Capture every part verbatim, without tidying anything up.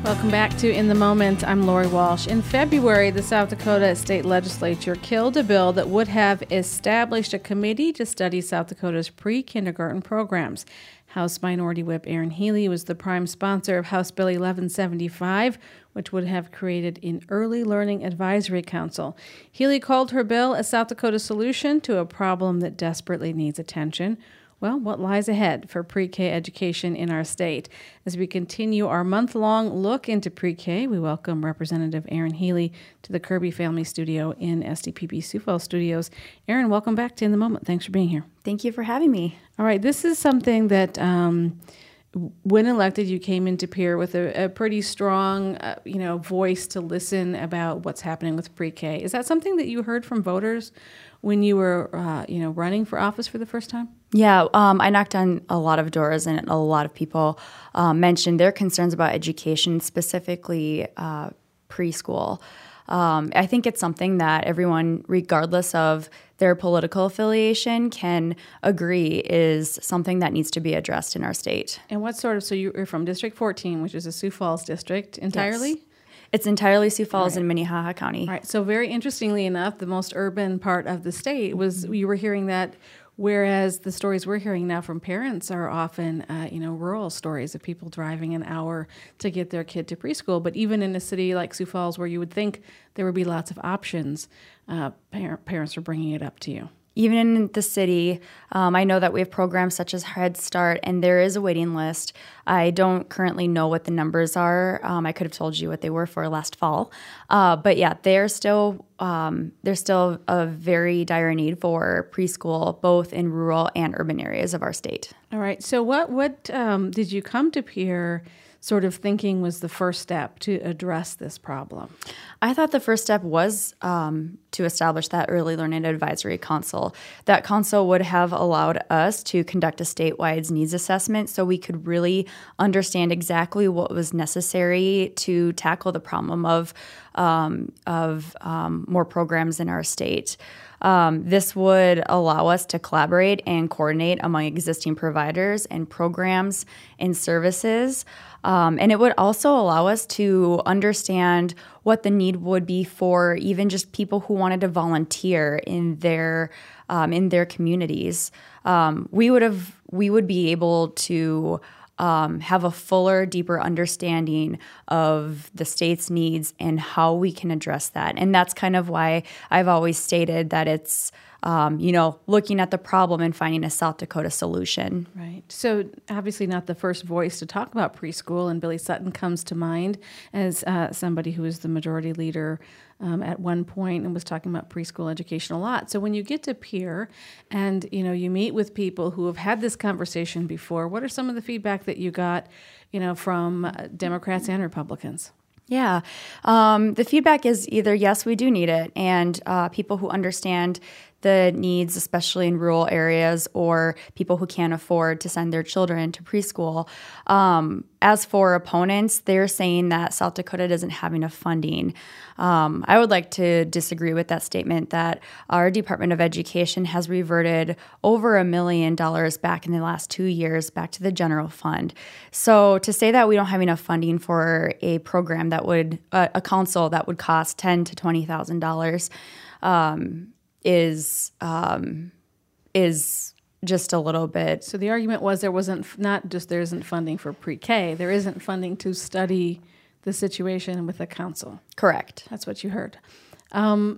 Welcome back to In the Moment. I'm Lori Walsh. In February, the South Dakota State Legislature killed a bill that would have established a committee to study South Dakota's pre-kindergarten programs. House Minority Whip Aaron Healy was the prime sponsor of House Bill eleven seventy-five, which would have created an Early Learning Advisory Council. Healy called her bill a South Dakota solution to a problem that desperately needs attention. Well, what lies ahead for pre-K education in our state? As we continue our month-long look into pre-K, we welcome Representative Aaron Healy to the Kirby Family Studio in S D P P Sioux Falls Studios. Aaron, welcome back to In the Moment. Thanks for being here. Thank you for having me. All right, this is something that, um, when elected, you came into Pierre with a, a pretty strong, uh, you know, voice to listen about what's happening with pre-K. Is that something that you heard from voters when you were, uh, you know, running for office for the first time? Yeah, um, I knocked on a lot of doors, and a lot of people um, mentioned their concerns about education, specifically uh, preschool. Um, I think it's something that everyone, regardless of their political affiliation, can agree is something that needs to be addressed in our state. And what sort of, so you're from District fourteen, which is a Sioux Falls district entirely? Yes. It's entirely Sioux Falls right. and Minnehaha County. Right. So very interestingly enough, the most urban part of the state was, you were hearing that, whereas the stories we're hearing now from parents are often, uh, you know, rural stories of people driving an hour to get their kid to preschool. But even in a city like Sioux Falls, where you would think there would be lots of options, uh, par- parents are bringing it up to you. Even in the city, um, I know that we have programs such as Head Start, and there is a waiting list. I don't currently know what the numbers are. Um, I could have told you what they were for last fall. Uh, but yeah, they're still um, there's still a very dire need for preschool, both in rural and urban areas of our state. All right. So what, what um, did you come to Pierre sort of thinking was the first step to address this problem? I thought the first step was um, to establish that Early Learning Advisory Council. That council would have allowed us to conduct a statewide needs assessment so we could really understand exactly what was necessary to tackle the problem of, um, of um, more programs in our state. Um, this would allow us to collaborate and coordinate among existing providers and programs and services. Um, and it would also allow us to understand what the need would be for even just people who wanted to volunteer in their um, in their communities. Um, we would have we would be able to um, have a fuller, deeper understanding of the state's needs and how we can address that. And that's kind of why I've always stated that it's Um, you know, looking at the problem and finding a South Dakota solution. Right. So obviously not the first voice to talk about preschool, and Billy Sutton comes to mind as uh, somebody who was the majority leader um, at one point and was talking about preschool education a lot. So when you get to Pierre and, you know, you meet with people who have had this conversation before, what are some of the feedback that you got, you know, from uh, Democrats and Republicans? Yeah. Um, the feedback is either, yes, we do need it, and uh, people who understand the needs, especially in rural areas, or people who can't afford to send their children to preschool. Um, as for opponents, they're saying that South Dakota doesn't have enough funding. Um, I would like to disagree with that statement that our Department of Education has reverted over a million dollars back in the last two years back to the general fund. So to say that we don't have enough funding for a program that would, uh, a council that would cost ten thousand to twenty thousand dollars, um, is um, is just a little bit. So the argument was there wasn't, not just there isn't funding for pre-K, there isn't funding to study the situation with the council. Correct. That's what you heard. Um,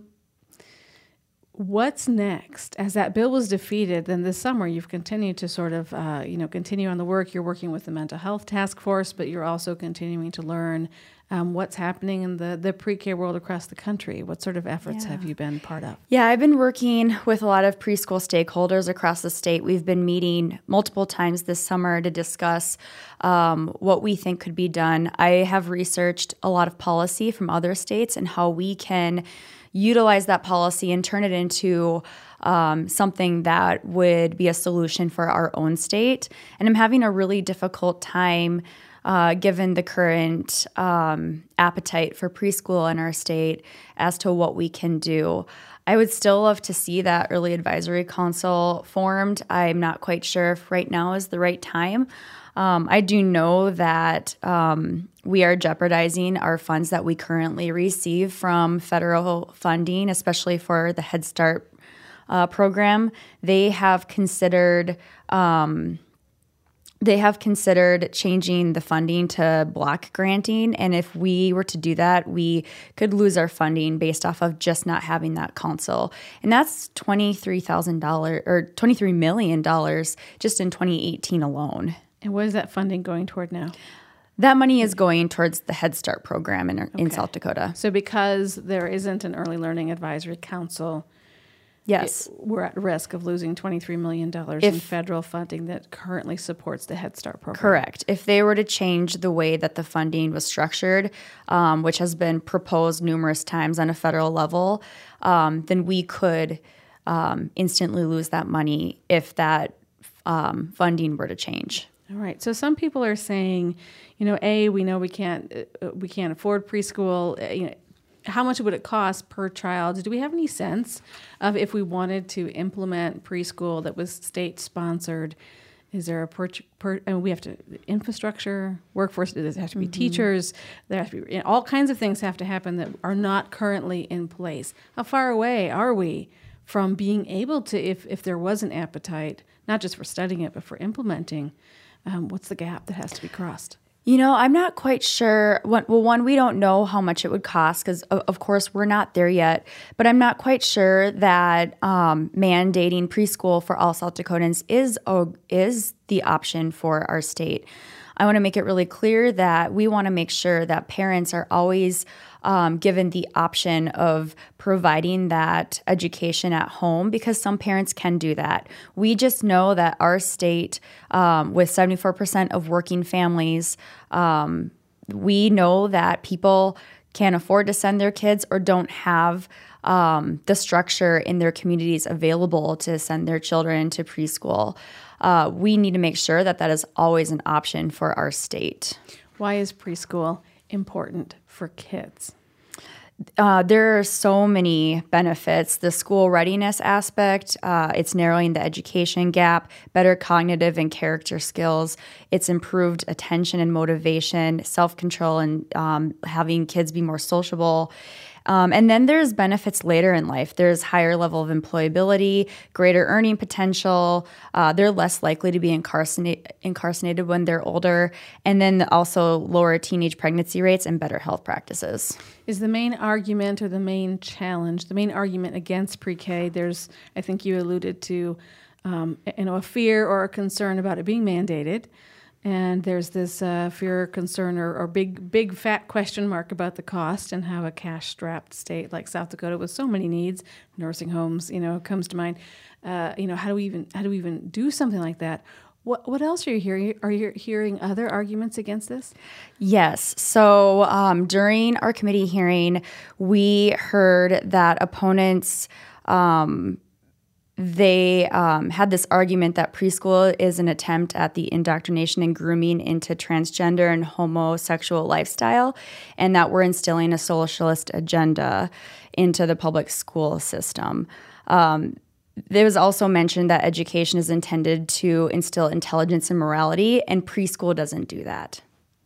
what's next? As that bill was defeated, then this summer you've continued to sort of, uh, you know, continue on the work. You're working with the mental health task force, but you're also continuing to learn um, what's happening in the, the pre-K world across the country. What sort of efforts Yeah. have you been part of? Yeah, I've been working with a lot of preschool stakeholders across the state. We've been meeting multiple times this summer to discuss um, what we think could be done. I have researched a lot of policy from other states and how we can utilize that policy and turn it into um, something that would be a solution for our own state. And I'm having a really difficult time Uh, given the current um, appetite for preschool in our state as to what we can do. I would still love to see that Early Advisory Council formed. I'm not quite sure if right now is the right time. Um, I do know that um, we are jeopardizing our funds that we currently receive from federal funding, especially for the Head Start uh, program. They have considered um, they have considered changing the funding to block granting, and if we were to do that, we could lose our funding based off of just not having that council, and that's twenty-three thousand dollars or twenty-three million dollars just in twenty eighteen alone. And what is that funding going toward now? That money is going towards the Head Start program in, in Okay. South Dakota. So because there isn't an Early Learning Advisory Council, Yes. it, we're at risk of losing twenty-three million dollars If- in federal funding that currently supports the Head Start program. Correct. If they were to change the way that the funding was structured, um, which has been proposed numerous times on a federal level, um, then we could um, instantly lose that money if that um, funding were to change. All right. So some people are saying, you know, A, we know we can't uh, we can't afford preschool. Uh, you know, how much would it cost per child? Do we have any sense of if we wanted to implement preschool that was state sponsored? Is there a per, per and we have to infrastructure, workforce? Does it have to be mm-hmm. teachers? There have to be you know, all kinds of things have to happen that are not currently in place. How far away are we from being able to, if if there was an appetite, not just for studying it, but for implementing? Um, what's the gap that has to be crossed? You know, I'm not quite sure. Well, one, we don't know how much it would cost because, of course, we're not there yet. But I'm not quite sure that um, mandating preschool for all South Dakotans is oh, is the option for our state. I want to make it really clear that we want to make sure that parents are always um, given the option of providing that education at home because some parents can do that. We just know that our state, um, with seventy-four percent of working families, um, we know that people can't afford to send their kids or don't have um, the structure in their communities available to send their children to preschool. Uh, we need to make sure that that is always an option for our state. Why is preschool important for kids? Uh, there are so many benefits. The school readiness aspect, uh, it's narrowing the education gap, better cognitive and character skills. It's improved attention and motivation, self-control, and um, having kids be more sociable. Um, and then there's benefits later in life. There's higher level of employability, greater earning potential. Uh, they're less likely to be incarcerate, incarcerated when they're older. And then also lower teenage pregnancy rates and better health practices. Is the main argument or the main challenge, the main argument against pre-K, there's, I think you alluded to, um, you know, a fear or a concern about it being mandated. And there's this uh, fear or concern or, or big, big fat question mark about the cost and how a cash-strapped state like South Dakota with so many needs, nursing homes, you know, comes to mind. Uh, you know, how do we even how do we even do something like that? What what else are you hearing? Are you hearing other arguments against this? Yes. So um, during our committee hearing, we heard that opponents. Um, They um, had this argument that preschool is an attempt at the indoctrination and grooming into transgender and homosexual lifestyle, and that we're instilling a socialist agenda into the public school system. Um, there was also mentioned that education is intended to instill intelligence and morality, and preschool doesn't do that.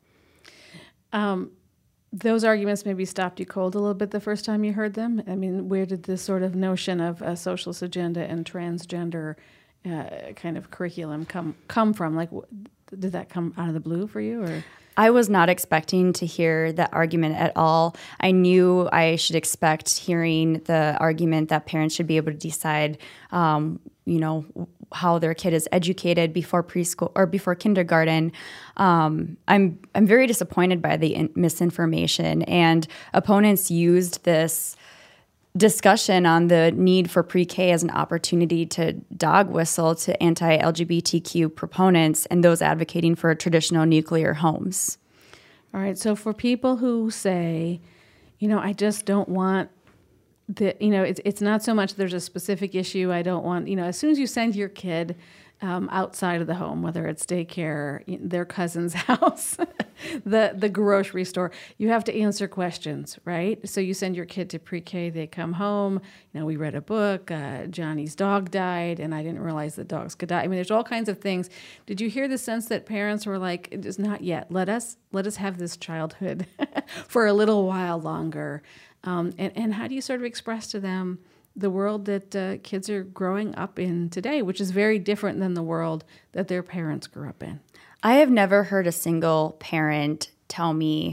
Um. Those arguments maybe stopped you cold a little bit the first time you heard them. I mean, where did this sort of notion of a socialist agenda and transgender uh, kind of curriculum come come from? Like, wh- did that come out of the blue for you, or? I was not expecting to hear that argument at all. I knew I should expect hearing the argument that parents should be able to decide, um, you know, how their kid is educated before preschool or before kindergarten. Um, I'm I'm very disappointed by the in- misinformation, and opponents used this discussion on the need for pre-K as an opportunity to dog whistle to anti-L G B T Q proponents and those advocating for traditional nuclear homes. All right. So for people who say, you know, I just don't want the, you know, it's it's not so much there's a specific issue. I don't want, you know, as soon as you send your kid um, outside of the home, whether it's daycare, their cousin's house, the the grocery store. You have to answer questions, right? So you send your kid to pre-K, they come home, you know, we read a book, uh, Johnny's dog died, and I didn't realize that dogs could die. I mean, there's all kinds of things. Did you hear the sense that parents were like, it's not yet. Let us let us have this childhood for a little while longer. Um, and, and how do you sort of express to them the world that uh, kids are growing up in today, which is very different than the world that their parents grew up in? I have never heard a single parent tell me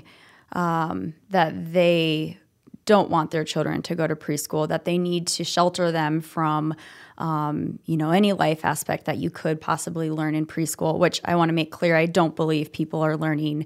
um, that they don't want their children to go to preschool, that they need to shelter them from, um, you know, any life aspect that you could possibly learn in preschool, which I want to make clear, I don't believe people are learning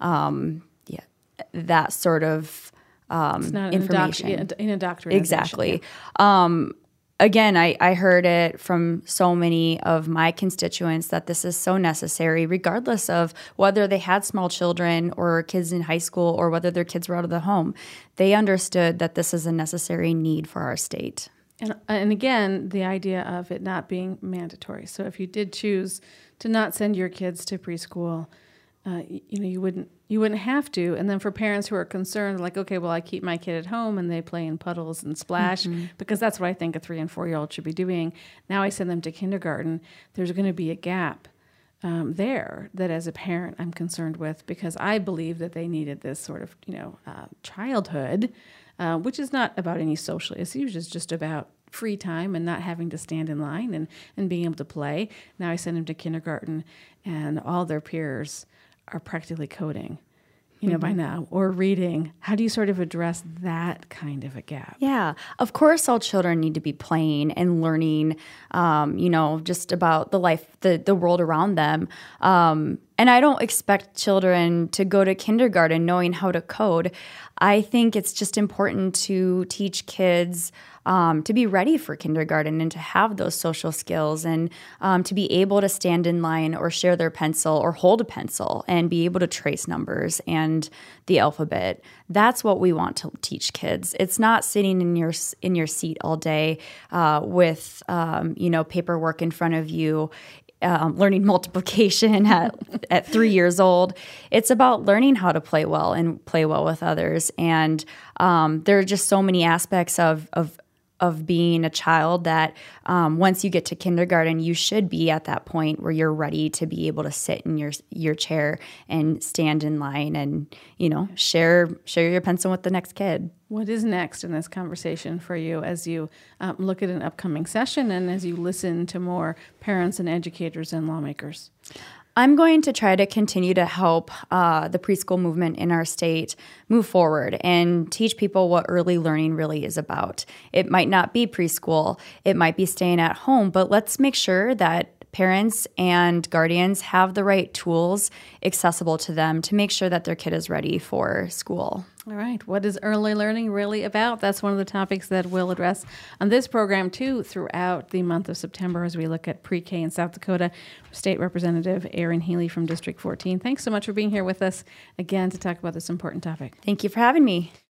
um, yeah, that sort of um, it's not information. An indoctrination. Exactly. Yeah. Um, Again, I, I heard it from so many of my constituents that this is so necessary, regardless of whether they had small children or kids in high school or whether their kids were out of the home. They understood that this is a necessary need for our state. And, and again, the idea of it not being mandatory. So if you did choose to not send your kids to preschool, uh, you, you know, you wouldn't you wouldn't have to. And then for parents who are concerned, like, okay, well, I keep my kid at home and they play in puddles and splash, mm-hmm. because that's what I think a three and four-year-old should be doing. Now I send them to kindergarten. There's going to be a gap um, there that as a parent I'm concerned with, because I believe that they needed this sort of, you know, uh, childhood, uh, which is not about any social issues. It's just about free time and not having to stand in line and, and being able to play. Now I send them to kindergarten and all their peers are practically coding, you know, mm-hmm. by now, or reading. How do you sort of address that kind of a gap? Yeah, of course, all children need to be playing and learning, um, you know, just about the life, the, the world around them. Um, and I don't expect children to go to kindergarten knowing how to code. I think it's just important to teach kids um, to be ready for kindergarten and to have those social skills and um, to be able to stand in line or share their pencil or hold a pencil and be able to trace numbers and the alphabet. That's what we want to teach kids. It's not sitting in your in your seat all day uh, with um, you know paperwork in front of you. Um, learning multiplication at, at three years old. It's about learning how to play well and play well with others. And um, there are just so many aspects of of of being a child that um, once you get to kindergarten, you should be at that point where you're ready to be able to sit in your your chair and stand in line and, you know, share share your pencil with the next kid. What is next in this conversation for you as you um, look at an upcoming session and as you listen to more parents and educators and lawmakers? I'm going to try to continue to help uh, the preschool movement in our state move forward and teach people what early learning really is about. It might not be preschool, it might be staying at home, but let's make sure that parents and guardians have the right tools accessible to them to make sure that their kid is ready for school. All right. What is early learning really about? That's one of the topics that we'll address on this program, too, throughout the month of September as we look at pre-K in South Dakota. State Representative Erin Healy from District fourteen. Thanks so much for being here with us again to talk about this important topic. Thank you for having me.